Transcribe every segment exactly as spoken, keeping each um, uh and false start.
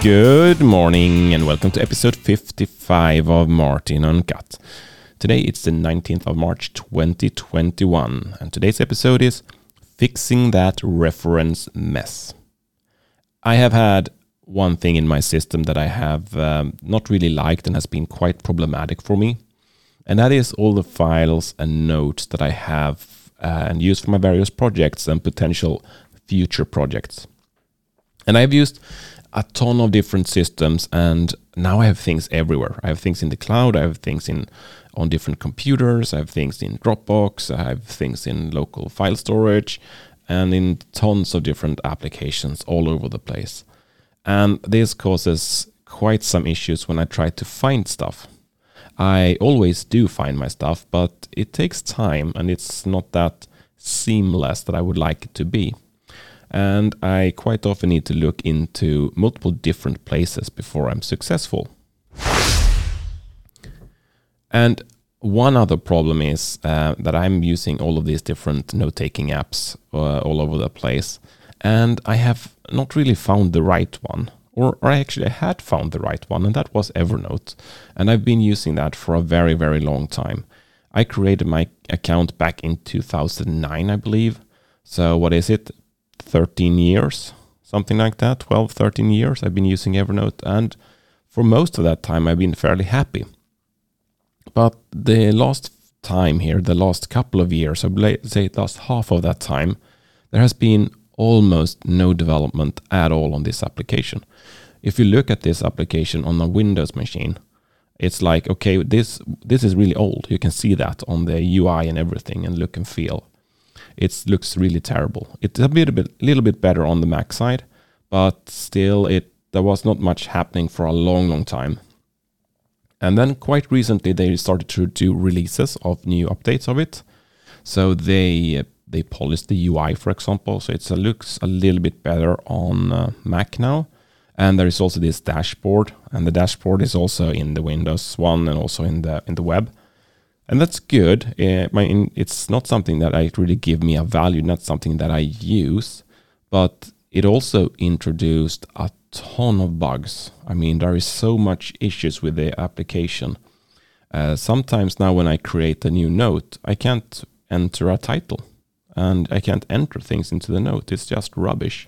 Good morning and welcome to episode fifty-five of Martin Uncut. Today it's the nineteenth of March twenty twenty-one and today's episode is Fixing That Reference Mess. I have had one thing in my system that I have um, not really liked and has been quite problematic for me, and that is all the files and notes that I have uh, and use for my various projects and potential future projects. And I've used a ton of different systems, and now I have things everywhere. I have things in the cloud, I have things in on different computers, I have things in Dropbox, I have things in local file storage, and in tons of different applications all over the place. And this causes quite some issues when I try to find stuff. I always do find my stuff, but it takes time and it's not that seamless that I would like it to be. And I quite often need to look into multiple different places before I'm successful. And one other problem is uh, that I'm using all of these different note-taking apps uh, all over the place, and I have not really found the right one, or, or I actually had found the right one, and that was Evernote. And I've been using that for a very, very long time. I created my account back in two thousand nine, I believe. So what is it? thirteen years, something like that, twelve, thirteen years I've been using Evernote, and for most of that time I've been fairly happy. But the last time here, the last couple of years, I would say the last half of that time, there has been almost no development at all on this application. If you look at this application on a Windows machine, it's like, okay, this this is really old. You can see that on the U I and everything, and look and feel. It looks really terrible. It's a bit, a bit, little bit better on the Mac side, but still, it there was not much happening for a long, long time. And then quite recently, they started to do releases of new updates of it. So they they polished the U I, for example, so it looks a little bit better on uh, Mac now. And there is also this dashboard, and the dashboard is also in the Windows one and also in the in the web. And that's good. Uh, my, it's not something that I really give me a value, not something that I use, but it also introduced a ton of bugs. I mean, there is so much issues with the application. Uh, sometimes now when I create a new note, I can't enter a title and I can't enter things into the note. It's just rubbish.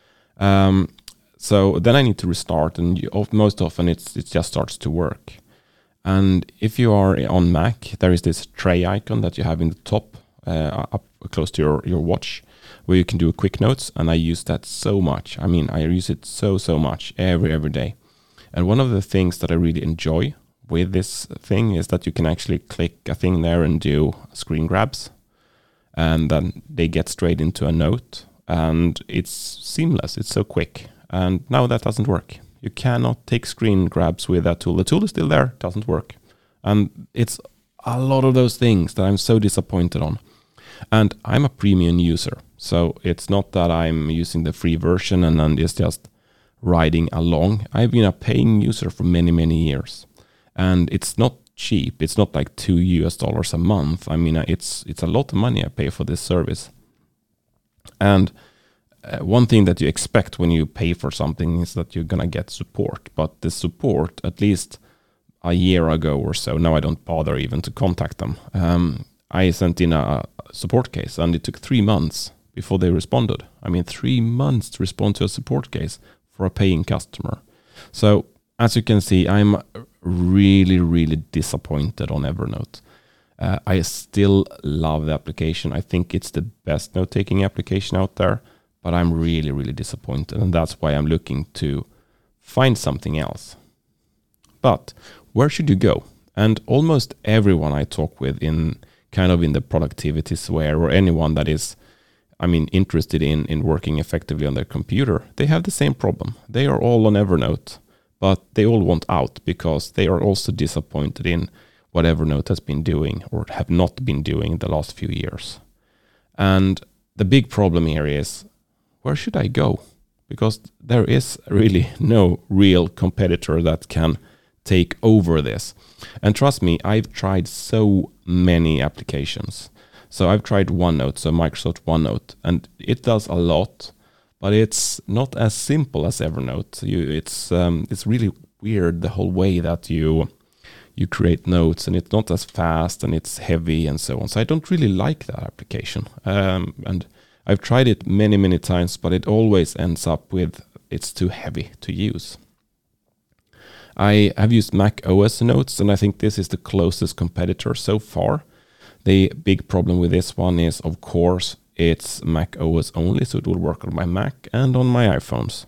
Um, so then I need to restart, and you, most often it's, it just starts to work. And if you are on Mac, there is this tray icon that you have in the top, uh, up close to your, your watch, where you can do quick notes. And I use that so much. I mean, I use it so, so much every, every day. And one of the things that I really enjoy with this thing is that you can actually click a thing there and do screen grabs. And then they get straight into a note. And it's seamless. It's so quick. And now that doesn't work. You cannot take screen grabs with that tool. The tool is still there, doesn't work. And it's a lot of those things that I'm so disappointed on. And I'm a premium user, so it's not that I'm using the free version and then it's just riding along. I've been a paying user for many, many years. And it's not cheap. It's not like two U S dollars a month. I mean, it's it's a lot of money I pay for this service. And Uh, one thing that you expect when you pay for something is that you're going to get support. But the support, at least a year ago or so, now I don't bother even to contact them. Um, I sent in a support case and it took three months before they responded. I mean, three months to respond to a support case for a paying customer. So as you can see, I'm really, really disappointed on Evernote. Uh, I still love the application. I think it's the best note-taking application out there. But I'm really, really disappointed, and that's why I'm looking to find something else. But where should you go? And almost everyone I talk with in kind of in the productivity sphere, or anyone that is, I mean, interested in, in working effectively on their computer, they have the same problem. They are all on Evernote, but they all want out because they are also disappointed in what Evernote has been doing or have not been doing the last few years. And the big problem here is, where should I go? Because there is really no real competitor that can take over this. And trust me, I've tried so many applications. So I've tried OneNote, so Microsoft OneNote, and it does a lot, but it's not as simple as Evernote. You, it's um, it's really weird, the whole way that you you create notes, and it's not as fast, and it's heavy and so on. So I don't really like that application. Um, and I've tried it many, many times, but it always ends up with it's too heavy to use. I have used Mac O S Notes, and I think this is the closest competitor so far. The big problem with this one is, of course, it's Mac O S only, so it will work on my Mac and on my iPhones,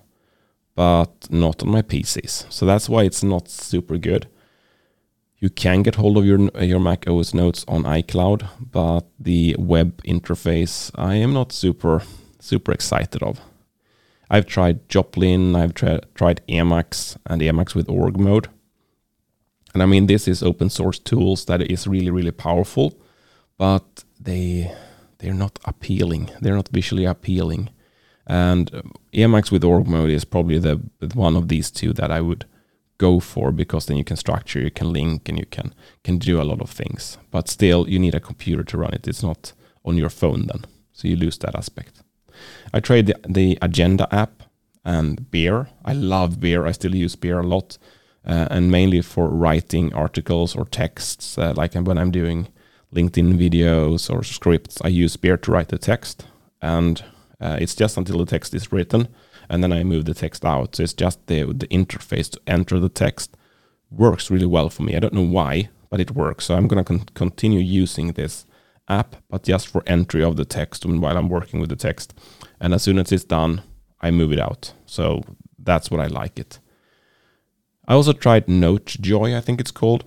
but not on my P Cs. So that's why it's not super good. You can get hold of your your Mac O S Notes on iCloud, but the web interface I am not super super excited of. I've tried Joplin, I've tra- tried Emacs and Emacs with org mode. And I mean, this is open source tools that is really, really powerful, but they, they're not appealing. They're not visually appealing. And Emacs with org mode is probably the one of these two that I would go for, because then you can structure, you can link, and you can, can do a lot of things. But still, you need a computer to run it. It's not on your phone then. So you lose that aspect. I tried the, the Agenda app and Bear. I love Bear. I still use Bear a lot, uh, and mainly for writing articles or texts. Uh, like when I'm doing LinkedIn videos or scripts, I use Bear to write the text, and uh, it's just until the text is written, and then I move the text out. So it's just the the interface to enter the text works really well for me. I don't know why, but it works. So I'm going to con- continue using this app, but just for entry of the text while I'm working with the text. And as soon as it's done, I move it out. So that's what I like it. I also tried Notejoy, I think it's called.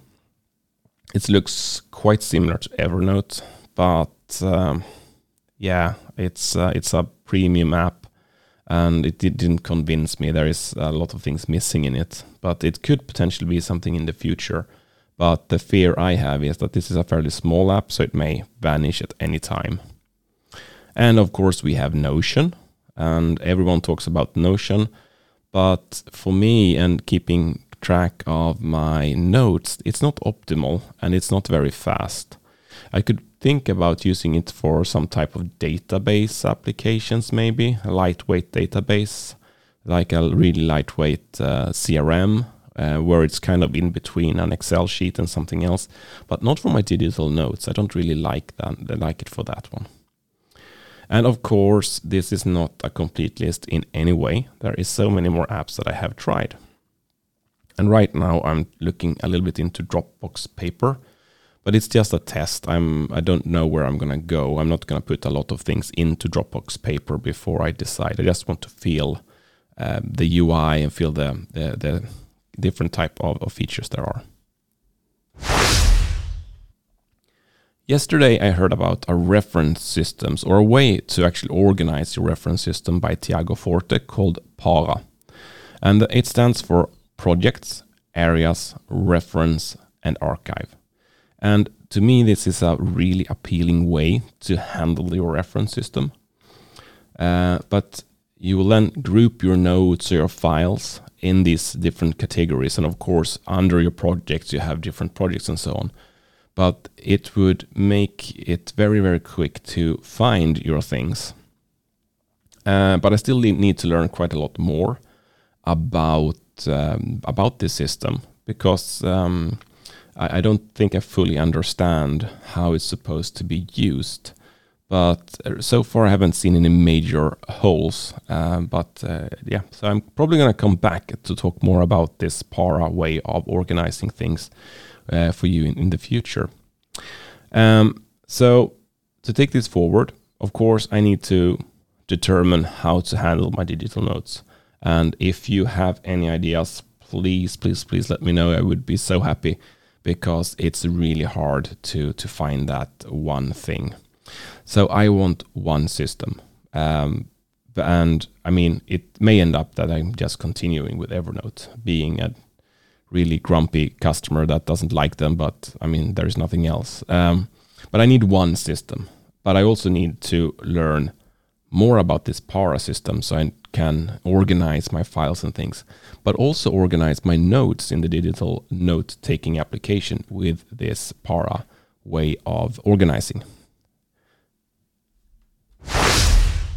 It looks quite similar to Evernote, but um, yeah, it's uh, it's a premium app, and it did, didn't convince me. There is a lot of things missing in it, but it could potentially be something in the future. But the fear I have is that this is a fairly small app, so it may vanish at any time. And of course, we have Notion, and everyone talks about Notion. But for me, and keeping track of my notes, it's not optimal, and it's not very fast. I could think about using it for some type of database applications, maybe a lightweight database, like a really lightweight uh, C R M. Uh, where it's kind of in between an Excel sheet and something else, but not for my digital notes. I don't really like that. I like it for that one. And of course, this is not a complete list in any way. There is so many more apps that I have tried. And right now I'm looking a little bit into Dropbox Paper, but it's just a test. I'm, I don't know where I'm going to go. I'm not going to put a lot of things into Dropbox Paper before I decide. I just want to feel uh, the U I and feel the the, the different type of, of features there are. Yesterday I heard about a reference systems, or a way to actually organize your reference system, by Tiago Forte, called Para. And it stands for Projects, Areas, Reference, and Archive. And to me, this is a really appealing way to handle your reference system. Uh, but you will then group your notes or your files in these different categories. And of course, under your projects, you have different projects and so on. But it would make it very, very quick to find your things. Uh, but I still need to learn quite a lot more about um, about this system, because um, I, I don't think I fully understand how it's supposed to be used. But so far, I haven't seen any major holes. Uh, but uh, yeah, so I'm probably going to come back to talk more about this Para way of organizing things uh, for you in, in the future. Um, so to take this forward, of course, I need to determine how to handle my digital notes. And if you have any ideas, please, please, please let me know. I would be so happy, because it's really hard to to find that one thing. So I want one system. Um, and I mean, it may end up that I'm just continuing with Evernote, being a really grumpy customer that doesn't like them, but I mean, there's nothing else. Um, but I need one system. But I also need to learn more about this Para system, so I can organize my files and things, but also organize my notes in the digital note-taking application with this Para way of organizing.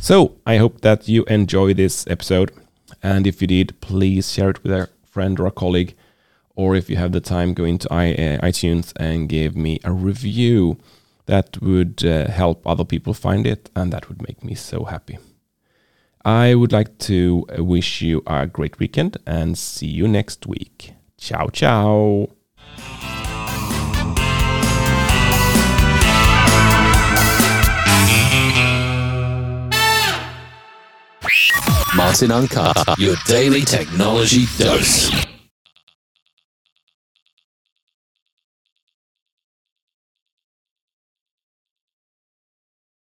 So I hope that you enjoy this episode. And if you did, please share it with a friend or a colleague. Or if you have the time, go into iTunes and give me a review. That would uh, help other people find it, and that would make me so happy. I would like to wish you a great weekend and see you next week. Ciao, ciao. Martin Uncut, your daily technology dose.